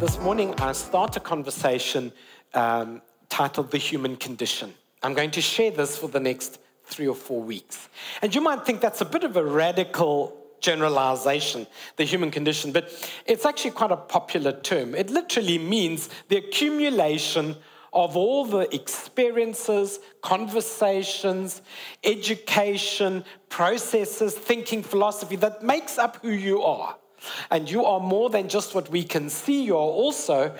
this morning I start a conversation titled The Human Condition. I'm going to share this for the next 3 or 4 weeks. And you might think that's a bit of a radical generalization, the human condition, but it's actually quite a popular term. It literally means the accumulation of all the experiences, conversations, education, processes, thinking, philosophy that makes up who you are. And you are more than just what we can see. You are also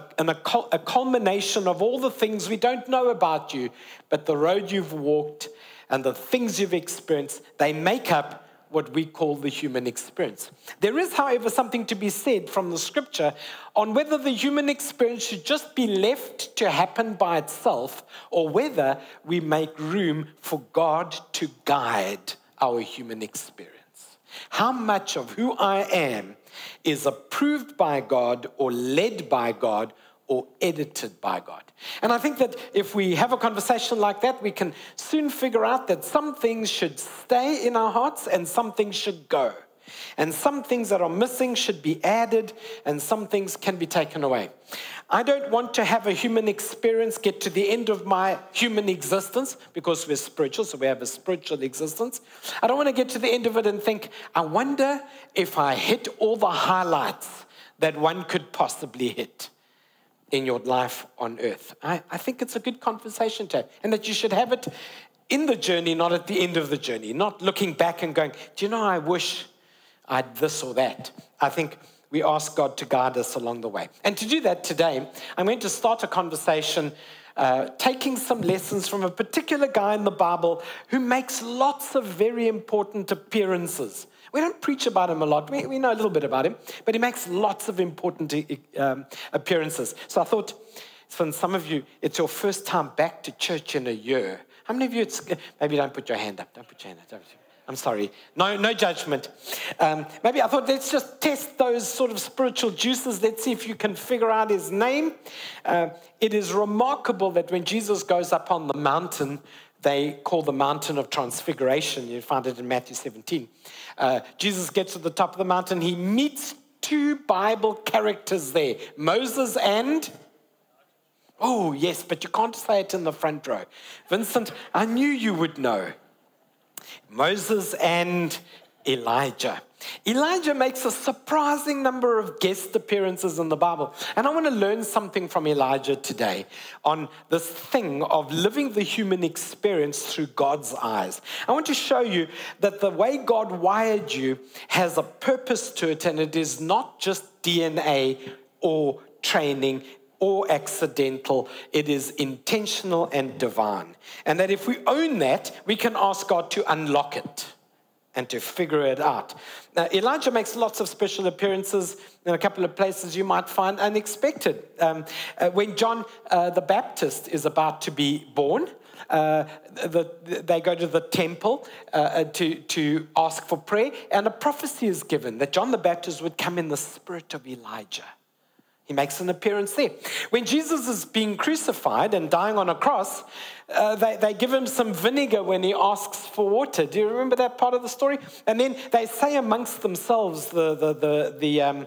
a culmination of all the things we don't know about you, but the road you've walked and the things you've experienced, they make up what we call the human experience. There is, however, something to be said from the scripture on whether the human experience should just be left to happen by itself or whether we make room for God to guide our human experience. How much of who I am is approved by God or led by God or edited by God? And I think that if we have a conversation like that, we can soon figure out that some things should stay in our hearts and some things should go. And some things that are missing should be added and some things can be taken away. I don't want to have a human experience get to the end of my human existence because we're spiritual, so we have a spiritual existence. I don't want to get to the end of it and think, I wonder if I hit all the highlights that one could possibly hit in your life on earth. I think it's a good conversation to have, and that you should have it in the journey, not at the end of the journey, not looking back and going, do you know, I wish I'd this or that. I think we ask God to guide us along the way. And to do that today, I'm going to start a conversation taking some lessons from a particular guy in the Bible who makes lots of very important appearances. We don't preach about him a lot. We know a little bit about him, but he makes lots of important appearances. So I thought, for some of you, it's your first time back to church in a year. How many of you, maybe don't put your hand up. Don't put your hand up. I'm sorry. No judgment. Maybe I thought let's just test those sort of spiritual juices. Let's see if you can figure out his name. It is remarkable that when Jesus goes up on the mountain, they call the mountain of transfiguration. You find it in Matthew 17. Jesus gets to the top of the mountain. He meets 2 Bible characters there, Moses and... Oh, yes, but you can't say it in the front row. Vincent, I knew you would know. Moses and Elijah. Elijah makes a surprising number of guest appearances in the Bible. And I want to learn something from Elijah today on this thing of living the human experience through God's eyes. I want to show you that the way God wired you has a purpose to it, and it is not just DNA or training or accidental. It is intentional and divine. And that if we own that, we can ask God to unlock it and to figure it out. Now, Elijah makes lots of special appearances in a couple of places you might find unexpected. When John the Baptist is about to be born, they go to the temple to ask for prayer, and a prophecy is given that John the Baptist would come in the spirit of Elijah. He makes an appearance there. When Jesus is being crucified and dying on a cross, they give him some vinegar when he asks for water. Do you remember that part of the story? And then they say amongst themselves, the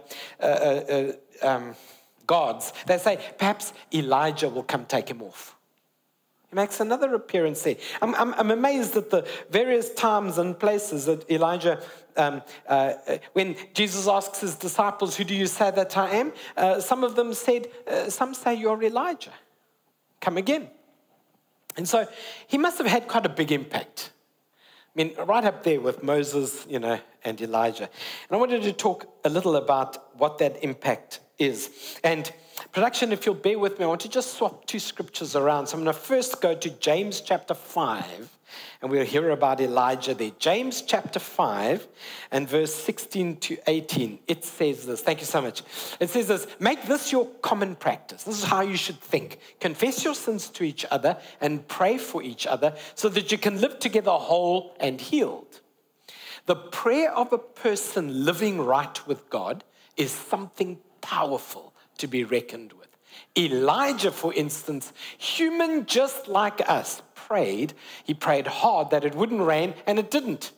gods, they say, perhaps Elijah will come take him off. He makes another appearance there. I'm amazed at the various times and places that Elijah, when Jesus asks his disciples, who do you say that I am? Some of them said, some say you're Elijah. Come again. And so he must have had quite a big impact. I mean, right up there with Moses, and Elijah. And I wanted to talk a little about what that impact is. And production, if you'll bear with me, I want to just swap 2 scriptures around. So I'm going to first go to James chapter 5, and we'll hear about Elijah there. James chapter 5 and verse 16 to 18. It says this. Thank you so much. It says this: make this your common practice. This is how you should think. Confess your sins to each other and pray for each other so that you can live together whole and healed. The prayer of a person living right with God is something powerful to be reckoned with. Elijah, for instance, human just like us, prayed. He prayed hard that it wouldn't rain, and it didn't.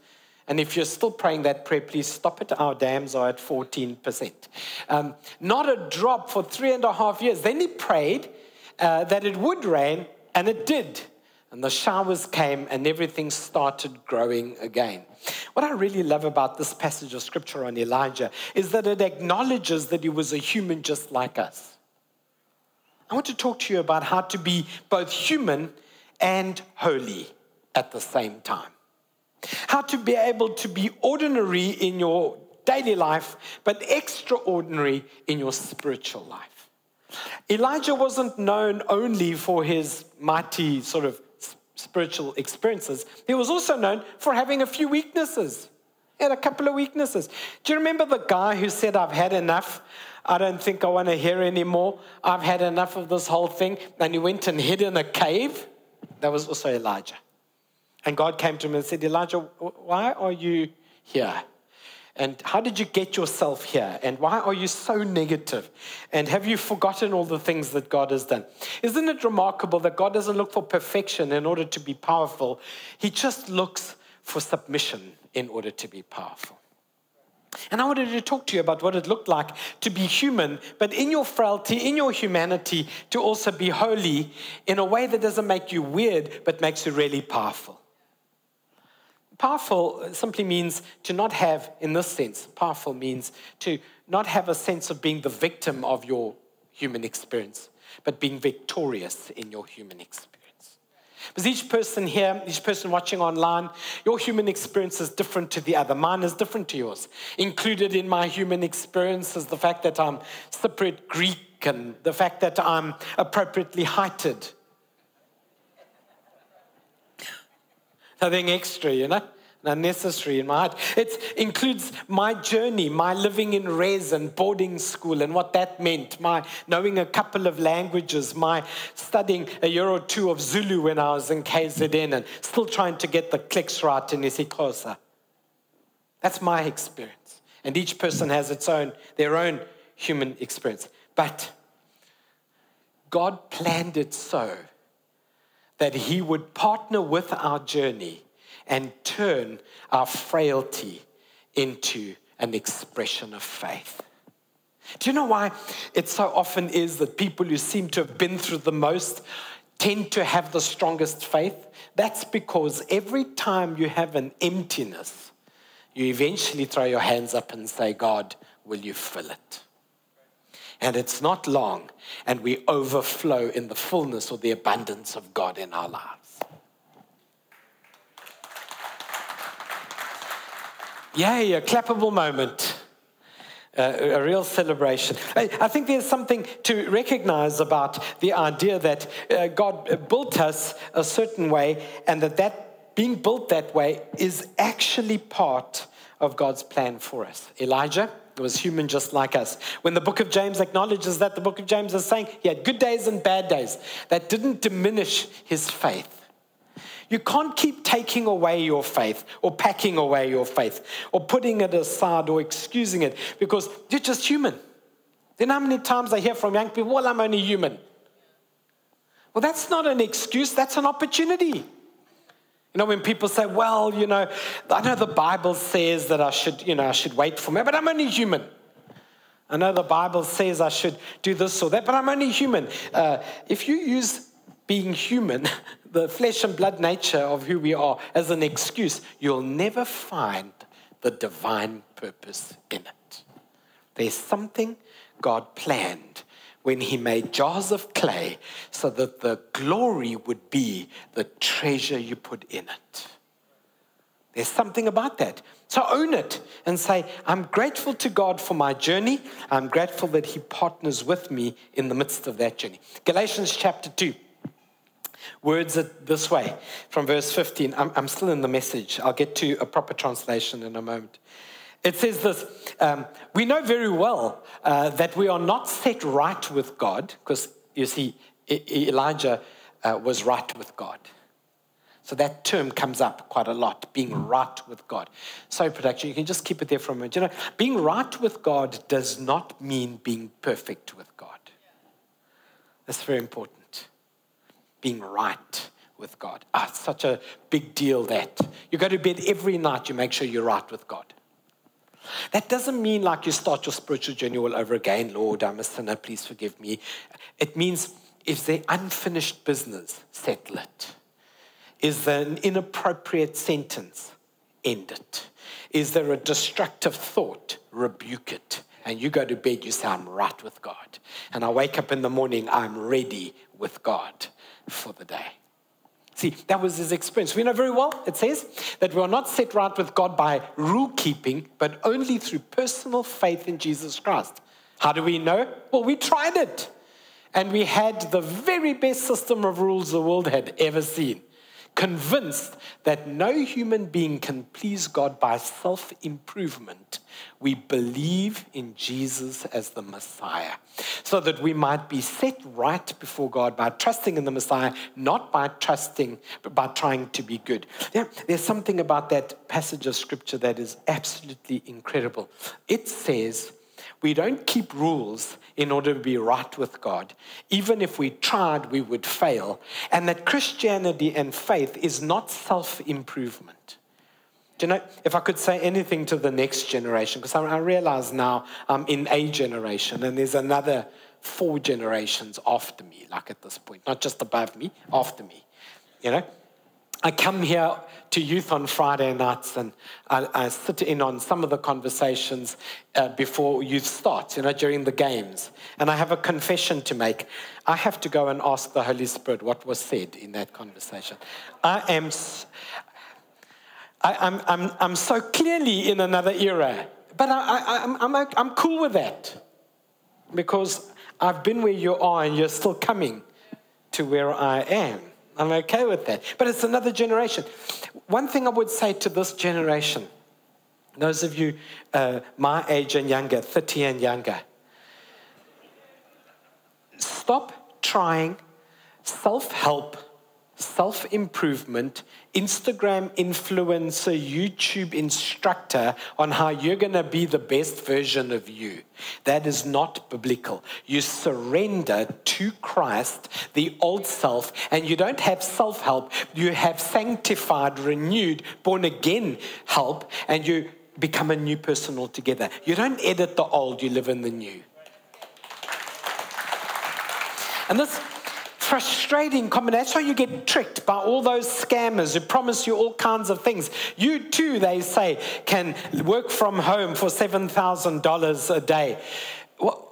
And if you're still praying that prayer, please stop it. Our dams are at 14%. Not a drop for 3.5 years. Then he prayed that it would rain, and it did. And the showers came, and everything started growing again. What I really love about this passage of scripture on Elijah is that it acknowledges that he was a human just like us. I want to talk to you about how to be both human and holy at the same time. How to be able to be ordinary in your daily life, but extraordinary in your spiritual life. Elijah wasn't known only for his mighty sort of spiritual experiences. He was also known for having a few weaknesses. He had a couple of weaknesses. Do you remember the guy who said, I've had enough? I don't think I want to hear anymore. I've had enough of this whole thing. And he went and hid in a cave. That was also Elijah. And God came to him and said, Elijah, why are you here? And how did you get yourself here? And why are you so negative? And have you forgotten all the things that God has done? Isn't it remarkable that God doesn't look for perfection in order to be powerful? He just looks for submission in order to be powerful. And I wanted to talk to you about what it looked like to be human, but in your frailty, in your humanity, to also be holy in a way that doesn't make you weird, but makes you really powerful. Powerful simply means to not have, in this sense, powerful means to not have a sense of being the victim of your human experience, but being victorious in your human experience. Because each person here, each person watching online, your human experience is different to the other. Mine is different to yours. Included in my human experience is the fact that I'm Cypriot Greek and the fact that I'm appropriately heighted. Nothing extra, unnecessary in my heart. It includes my journey, my living in res and boarding school and what that meant, my knowing a couple of languages, my studying a year or two of Zulu when I was in KZN and still trying to get the clicks right in isiXhosa. That's my experience. And each person has their own human experience. But God planned it so that he would partner with our journey and turn our frailty into an expression of faith. Do you know why it so often is that people who seem to have been through the most tend to have the strongest faith? That's because every time you have an emptiness, you eventually throw your hands up and say, God, will you fill it? And it's not long, and we overflow in the fullness or the abundance of God in our lives. Yay, a clappable moment, a real celebration. I think there's something to recognize about the idea that God built us a certain way, and that being built that way is actually part of God's plan for us. Elijah was human just like us. When the book of James acknowledges that, the book of James is saying he had good days and bad days. That didn't diminish his faith. You can't keep taking away your faith or packing away your faith or putting it aside or excusing it because you're just human. Then how many times I hear from young people, well, I'm only human. Well, that's not an excuse, that's an opportunity. When people say, well, I know the Bible says that I should wait for me, but I'm only human. I know the Bible says I should do this or that, but I'm only human. If you use being human, the flesh and blood nature of who we are, as an excuse, you'll never find the divine purpose in it. There's something God planned when he made jars of clay so that the glory would be the treasure you put in it. There's something about that. So own it and say, I'm grateful to God for my journey. I'm grateful that he partners with me in the midst of that journey. Galatians chapter 2. Words it this way from verse 15. I'm still in the Message. I'll get to a proper translation in a moment. It says this, we know very well that we are not set right with God, because you see, Elijah was right with God. So that term comes up quite a lot, being right with God. Sorry, production, you can just keep it there for a moment. Being right with God does not mean being perfect with God. That's very important. Being right with God. It's such a big deal that you go to bed every night, you make sure you're right with God. That doesn't mean like you start your spiritual journey all over again. Lord, I'm a sinner, please forgive me. It means, is there unfinished business? Settle it. Is there an inappropriate sentence? End it. Is there a destructive thought? Rebuke it. And you go to bed, you say, I'm right with God. And I wake up in the morning, I'm ready with God for the day. See, that was his experience. We know very well, it says, that we are not set right with God by rule keeping, but only through personal faith in Jesus Christ. How do we know? Well, we tried it. And we had the very best system of rules the world had ever seen. Convinced that no human being can please God by self-improvement, we believe in Jesus as the Messiah, so that we might be set right before God by trusting in the Messiah, not by trusting, but by trying to be good. There's something about that passage of Scripture that is absolutely incredible. It says, we don't keep rules in order to be right with God. Even if we tried, we would fail. And that Christianity and faith is not self-improvement. Do you know, if I could say anything to the next generation, because I realize now I'm in a generation and there's another 4 generations after me, like at this point, not just above me, after me, you know. I come here to youth on Friday nights and I sit in on some of the conversations before youth starts, you know, during the games. And I have a confession to make. I have to go and ask the Holy Spirit what was said in that conversation. I'm so clearly in another era, but I'm cool with that because I've been where you are and you're still coming to where I am. I'm okay with that. But it's another generation. One thing I would say to this generation, those of you my age and younger, 30 and younger, stop trying self-help, self-improvement, Instagram influencer, YouTube instructor on how you're going to be the best version of you. That is not biblical. You surrender to Christ, the old self, and you don't have self-help. You have sanctified, renewed, born-again help, and you become a new person altogether. You don't edit the old, you live in the new. And this frustrating combination. That's why you get tricked by all those scammers who promise you all kinds of things. You too, they say, can work from home for $7,000 a day. Well,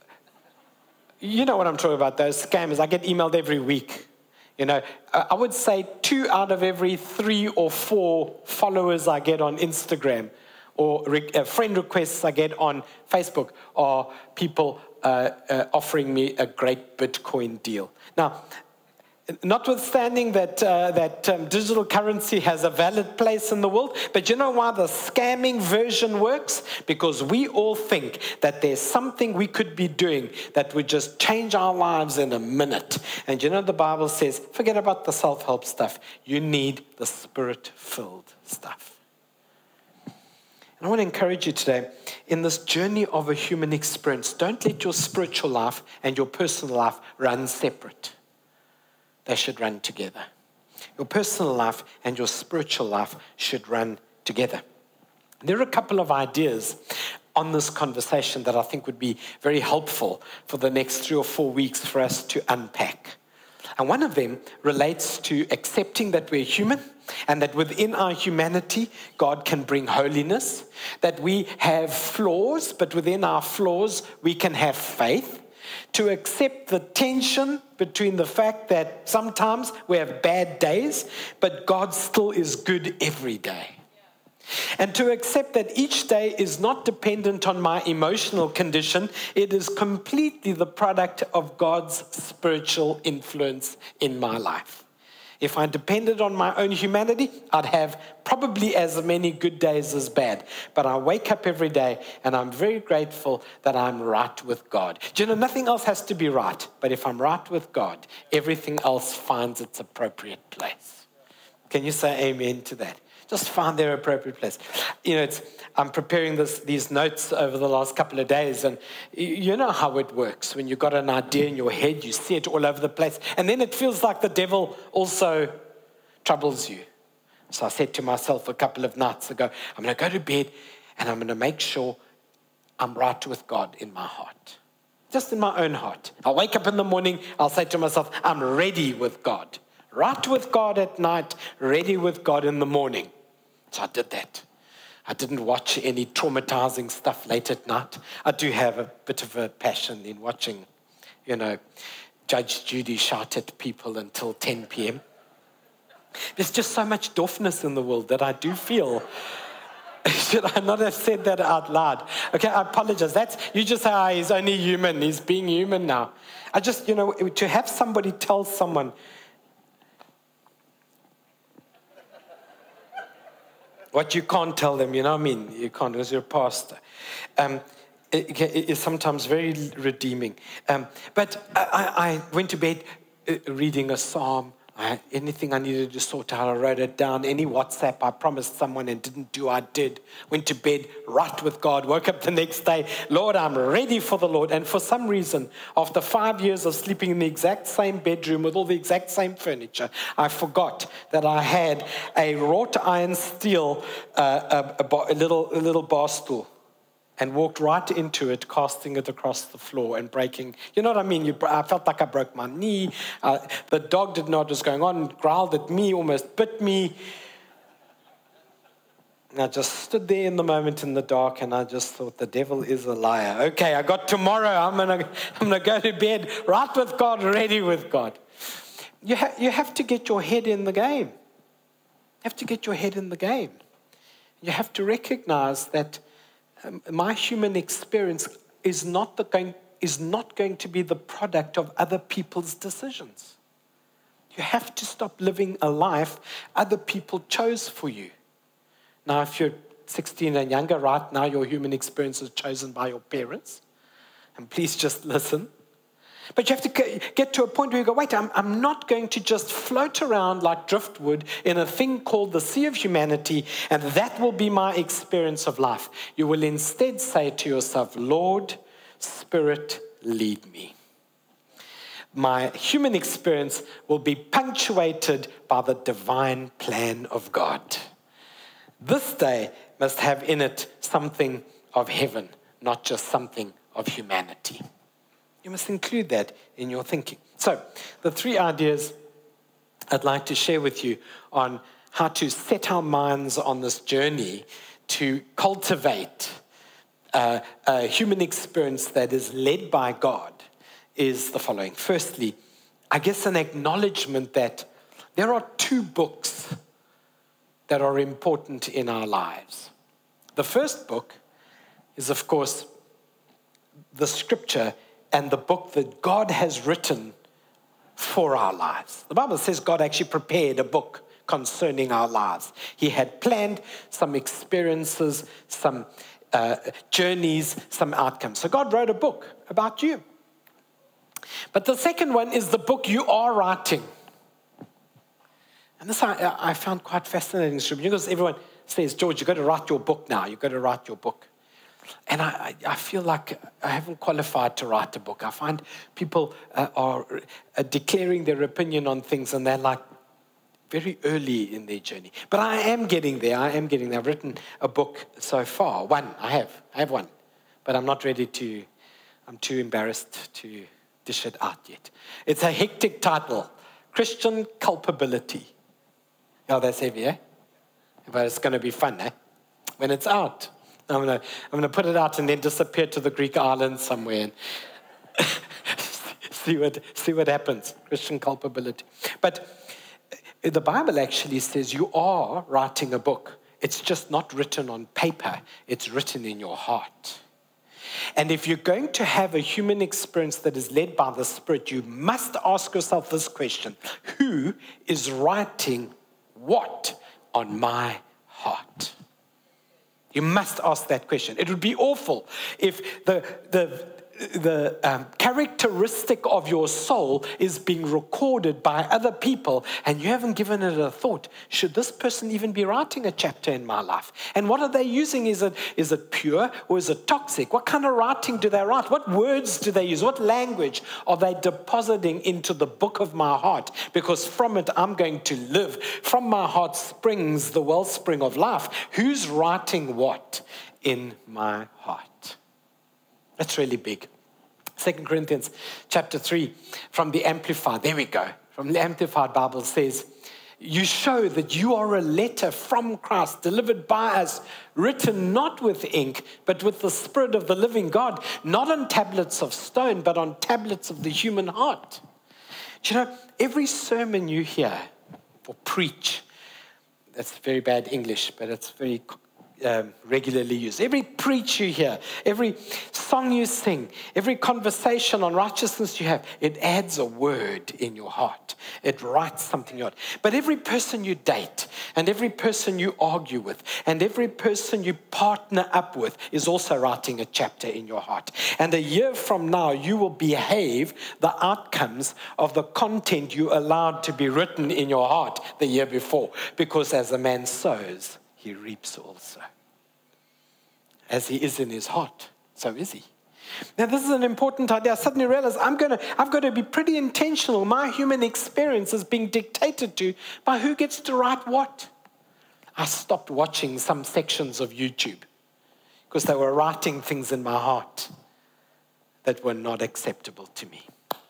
you know what I'm talking about, those scammers. I get emailed every week. You know, I would say 2 out of every 3 or 4 followers I get on Instagram or friend requests I get on Facebook are people offering me a great Bitcoin deal. Now, notwithstanding that digital currency has a valid place in the world, but you know why the scamming version works? Because we all think that there's something we could be doing that would just change our lives in a minute. And you know the Bible says, forget about the self-help stuff. You need the Spirit-filled stuff. And I want to encourage you today, in this journey of a human experience, don't let your spiritual life and your personal life run separate. They should run together. Your personal life and your spiritual life should run together. There are a couple of ideas on this conversation that I think would be very helpful for the next 3 or 4 weeks for us to unpack. And one of them relates to accepting that we're human and that within our humanity, God can bring holiness, that we have flaws, but within our flaws, we can have faith, to accept the tension between the fact that sometimes we have bad days, but God still is good every day. And to accept that each day is not dependent on my emotional condition, it is completely the product of God's spiritual influence in my life. If I depended on my own humanity, I'd have probably as many good days as bad. But I wake up every day and I'm very grateful that I'm right with God. Do you know, nothing else has to be right. But if I'm right with God, everything else finds its appropriate place. Can you say amen to that? Just find their appropriate place. I'm preparing these notes over the last couple of days, and you know how it works. When you've got an idea in your head, you see it all over the place, and then it feels like the devil also troubles you. So I said to myself a couple of nights ago, I'm going to go to bed, and I'm going to make sure I'm right with God in my heart. Just in my own heart. I'll wake up in the morning, I'll say to myself, I'm ready with God. Right with God at night, ready with God in the morning. So I did that. I didn't watch any traumatizing stuff late at night. I do have a bit of a passion in watching, Judge Judy shout at people until 10 p.m. There's just so much doofness in the world that I do feel. Should I not have said that out loud? Okay, I apologize. You just say, he's only human. He's being human now. I just, to have somebody tell someone, what you can't tell them, you know what I mean? You can't because you're a pastor. It is sometimes very redeeming. But I went to bed reading a psalm. Anything I needed to sort out, I wrote it down. Any WhatsApp I promised someone and didn't do, I did. Went to bed right with God. Woke up the next day. Lord, I'm ready for the Lord. And for some reason, after 5 years of sleeping in the exact same bedroom with all the exact same furniture, I forgot that I had a wrought iron steel, a little bar stool. And walked right into it, casting it across the floor and breaking. You know what I mean? I felt like I broke my knee. The dog didn't know what was going on, growled at me, almost bit me. And I just stood there in the moment in the dark, and I just thought, the devil is a liar. Okay, I got tomorrow. I'm gonna go to bed right with God, ready with God. You have to get your head in the game. You have to get your head in the game. You have to recognize that my human experience is not going to be the product of other people's decisions. You have to stop living a life other people chose for you. Now, if you're 16 and younger, right now your human experience is chosen by your parents. And please just listen. But you have to get to a point where you go, wait, I'm not going to just float around like driftwood in a thing called the sea of humanity, and that will be my experience of life. You will instead say to yourself, Lord, Spirit, lead me. My human experience will be punctuated by the divine plan of God. This day must have in it something of heaven, not just something of humanity. You must include that in your thinking. So, the 3 ideas I'd like to share with you on how to set our minds on this journey to cultivate a human experience that is led by God is the following. Firstly, I guess an acknowledgement that there are 2 books that are important in our lives. The first book is, of course, the scripture and the book that God has written for our lives. The Bible says God actually prepared a book concerning our lives. He had planned some experiences, some journeys, some outcomes. So God wrote a book about you. But the second one is the book you are writing. And this I found quite fascinating, because everyone says, George, you've got to write your book now. You've got to write your book. And I feel like I haven't qualified to write a book. I find people are declaring their opinion on things, and they're like very early in their journey. But I am getting there. I've written a book so far. I have one. But I'm too embarrassed to dish it out yet. It's a hectic title, Christian Culpability. Oh, that's heavy, eh? But it's going to be fun, eh? When it's out. I'm gonna put it out and then disappear to the Greek islands somewhere and see what happens. Christian culpability. But the Bible actually says you are writing a book. It's just not written on paper. It's written in your heart. And if you're going to have a human experience that is led by the Spirit, you must ask yourself this question: who is writing what on my heart? You must ask that question. It would be awful if the the characteristic of your soul is being recorded by other people, and you haven't given it a thought. Should this person even be writing a chapter in my life? And what are they using? Is it pure or is it toxic? What kind of writing do they write? What words do they use? What language are they depositing into the book of my heart? Because from it I'm going to live. From my heart springs the wellspring of life. Who's writing what in my heart? That's really big. 2 Corinthians chapter 3 from the Amplified. There we go. From the Amplified Bible says, you show that you are a letter from Christ delivered by us, written not with ink, but with the Spirit of the living God, not on tablets of stone, but on tablets of the human heart. Do you know, every sermon you hear or preach, that's very bad English, but it's very regularly used. Every preach you hear, every song you sing, every conversation on righteousness you have, it adds a word in your heart. It writes something in your heart. But every person you date, and every person you argue with, and every person you partner up with is also writing a chapter in your heart. And a year from now, you will behave the outcomes of the content you allowed to be written in your heart the year before. Because as a man sows, he reaps also. As he is in his heart, so is he. Now, this is an important idea. I suddenly realized I've got to be pretty intentional. My human experience is being dictated to by who gets to write what. I stopped watching some sections of YouTube because they were writing things in my heart that were not acceptable to me.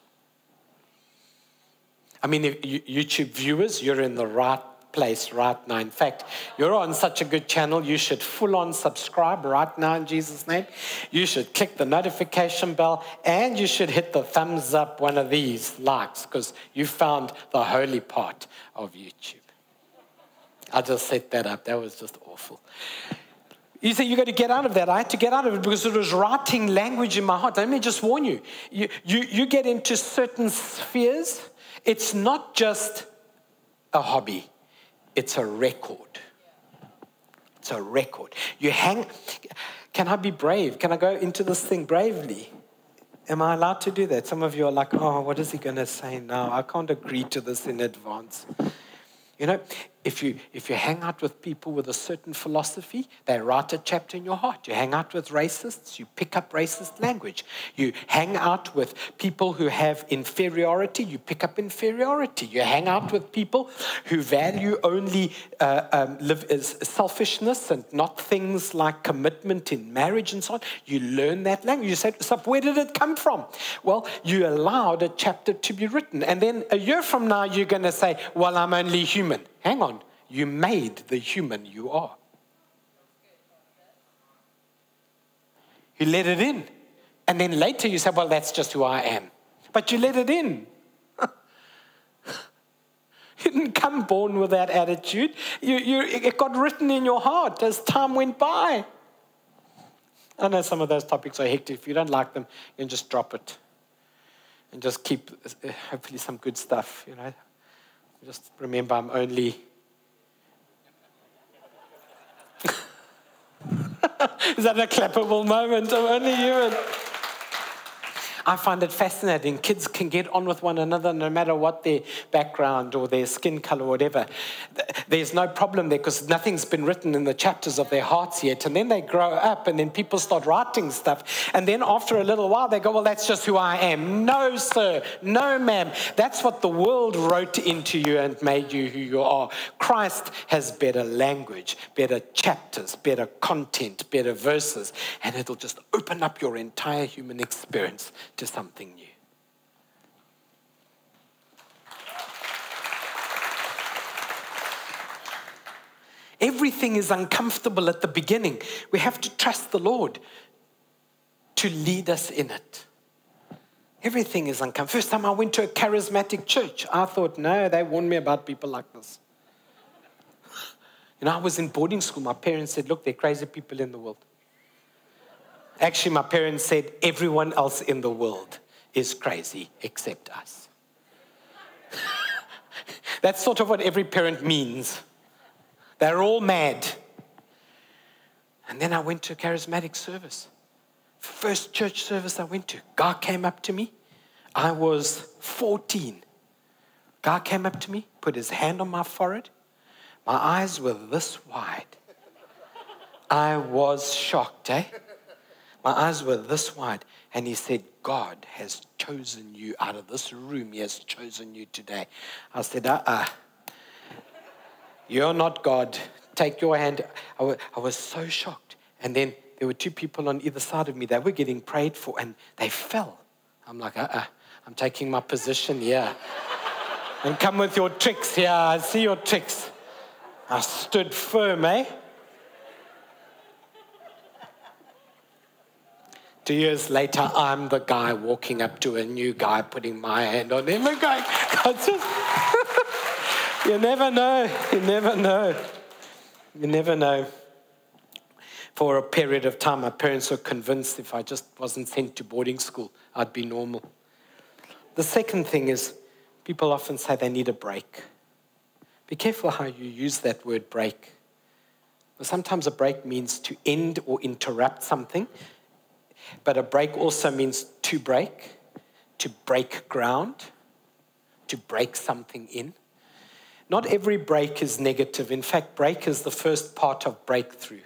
I mean, if YouTube viewers, you're in the right place right now. In fact, you're on such a good channel, you should full on subscribe right now in Jesus' name. You should click the notification bell and you should hit the thumbs up, one of these likes, because you found the holy part of YouTube. I just set that up. That was just awful. You say you got to get out of that. I had to get out of it because it was writing language in my heart. Let me just warn you. You get into certain spheres. It's not just a hobby. It's a record. It's a record. Can I be brave? Can I go into this thing bravely? Am I allowed to do that? Some of you are like, oh, what is he going to say now? I can't agree to this in advance. You know, if you hang out with people with a certain philosophy, they write a chapter in your heart. You hang out with racists, you pick up racist language. You hang out with people who have inferiority, you pick up inferiority. You hang out with people who value only live as selfishness and not things like commitment in marriage and so on. You learn that language. You say, so where did it come from? Well, you allowed a chapter to be written. And then a year from now, you're going to say, well, I'm only human. Hang on, you made the human you are. You let it in. And then later you say, well, that's just who I am. But you let it in. You didn't come born with that attitude. It got written in your heart as time went by. I know some of those topics are hectic. If you don't like them, you can just drop it. And just keep, hopefully, some good stuff, you know. Just remember, I'm only... Is that a clappable moment? I'm only human. I find it fascinating. Kids can get on with one another no matter what their background or their skin color or whatever. There's no problem there because nothing's been written in the chapters of their hearts yet. And then they grow up and then people start writing stuff. And then after a little while, they go, well, that's just who I am. No, sir. No, ma'am. That's what the world wrote into you and made you who you are. Christ has better language, better chapters, better content, better verses. And it'll just open up your entire human experience to something new. Everything is uncomfortable at the beginning. We have to trust the Lord to lead us in it. Everything is uncomfortable. First time I went to a charismatic church, I thought, no, they warned me about people like this. You know, I was in boarding school. My parents said, look, there are crazy people in the world. Actually, my parents said, everyone else in the world is crazy except us. That's sort of what every parent means. They're all mad. And then I went to a charismatic service. First church service I went to, guy came up to me. I was 14. Guy came up to me, put his hand on my forehead. My eyes were this wide. I was shocked, eh? My eyes were this wide. And he said, God has chosen you out of this room. He has chosen you today. I said, you're not God. Take your hand. I was so shocked. And then there were two people on either side of me. They were getting prayed for, and they fell. I'm like, I'm taking my position here. And come with your tricks here. I see your tricks. I stood firm, eh? 2 years later, I'm the guy walking up to a new guy, putting my hand on him and going, God, just... You never know. You never know. You never know. For a period of time, my parents were convinced if I just wasn't sent to boarding school, I'd be normal. The second thing is, people often say they need a break. Be careful how you use that word break. Sometimes a break means to end or interrupt something, but a break also means to break ground, to break something in. Not every break is negative. In fact, break is the first part of breakthrough.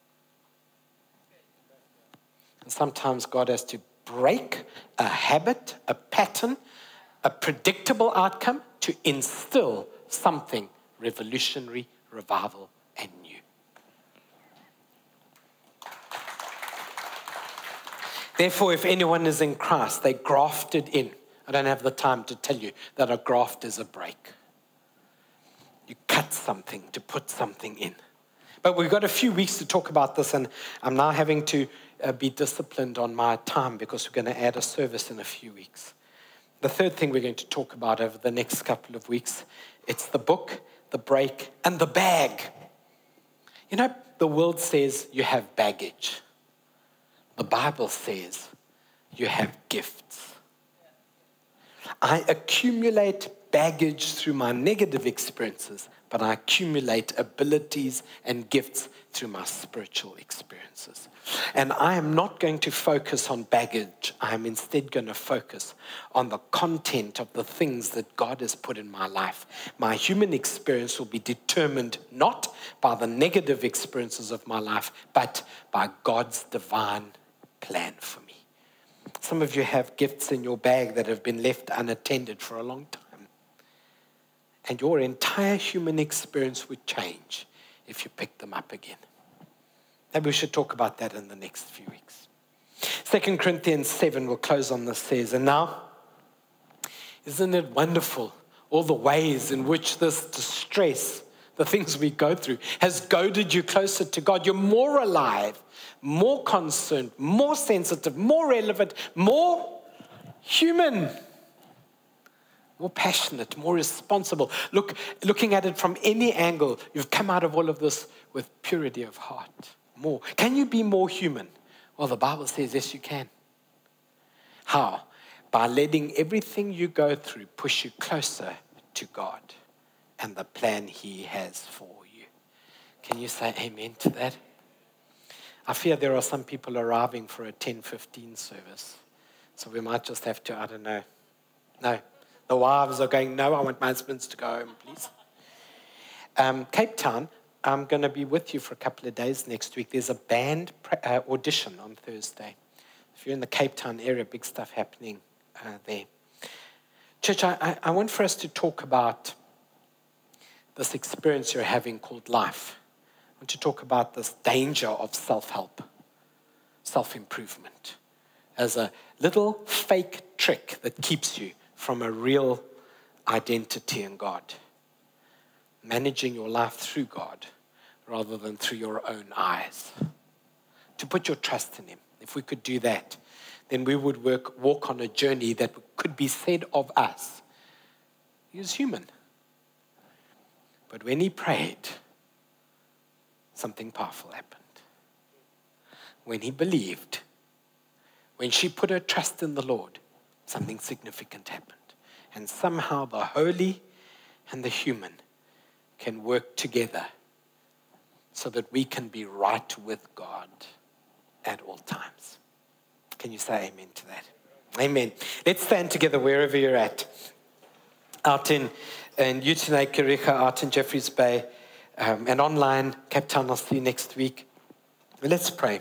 And sometimes God has to break a habit, a pattern, a predictable outcome to instill something revolutionary, revival, and new. Therefore, if anyone is in Christ, they grafted in. I don't have the time to tell you that a graft is a break. You cut something to put something in. But we've got a few weeks to talk about this, and I'm now having to be disciplined on my time because we're going to add a service in a few weeks. The third thing we're going to talk about over the next couple of weeks, it's the book, the break, and the bag. You know, the world says you have baggage. The Bible says you have gifts. I accumulate baggage through my negative experiences, but I accumulate abilities and gifts through my spiritual experiences. And I am not going to focus on baggage. I am instead going to focus on the content of the things that God has put in my life. My human experience will be determined not by the negative experiences of my life, but by God's divine plan for me. Some of you have gifts in your bag that have been left unattended for a long time. And your entire human experience would change if you picked them up again. Maybe we should talk about that in the next few weeks. 2 Corinthians 7, we'll close on this, says, and now, isn't it wonderful all the ways in which this distress, the things we go through, has goaded you closer to God? You're more alive, more concerned, more sensitive, more relevant, more human, more passionate, more responsible. Looking at it from any angle, you've come out of all of this with purity of heart. More. Can you be more human? Well, the Bible says, yes, you can. How? By letting everything you go through push you closer to God and the plan He has for you. Can you say amen to that? I fear there are some people arriving for a 10:15 service. So we might just have to, I don't know. No. The wives are going, no, I want my husbands to go home, please. Cape Town, I'm going to be with you for a couple of days next week. There's a band audition on Thursday. If you're in the Cape Town area, big stuff happening there. Church, I want for us to talk about this experience you're having called life. I want to talk about this danger of self-help, self-improvement, as a little fake trick that keeps you from a real identity in God. Managing your life through God rather than through your own eyes. To put your trust in Him. If we could do that, then we would walk on a journey that could be said of us. He was human. But when He prayed, something powerful happened. When He believed, when she put her trust in the Lord, something significant happened. And somehow the holy and the human can work together so that we can be right with God at all times. Can you say amen to that? Amen. Let's stand together wherever you're at. Out in Uitenhage, Kariega, out in Jeffreys Bay, and online, Cape Town, I'll see you next week. Let's pray.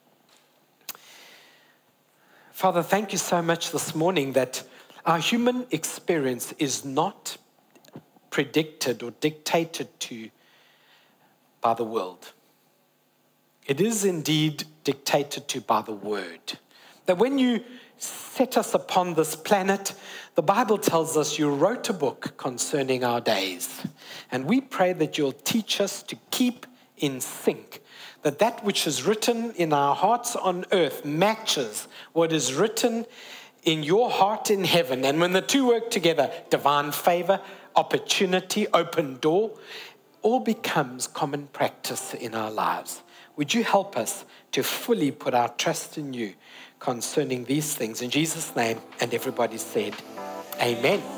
Father, thank you so much this morning that our human experience is not predicted or dictated to by the world. It is indeed dictated to by the Word. That when you set us upon this planet, the Bible tells us you wrote a book concerning our days. And we pray that you'll teach us to keep in sync, that which is written in our hearts on earth matches what is written in your heart in heaven. And when the two work together, divine favor, opportunity, open door, all becomes common practice in our lives. Would you help us to fully put our trust in you concerning these things? In Jesus' name, and everybody said, amen.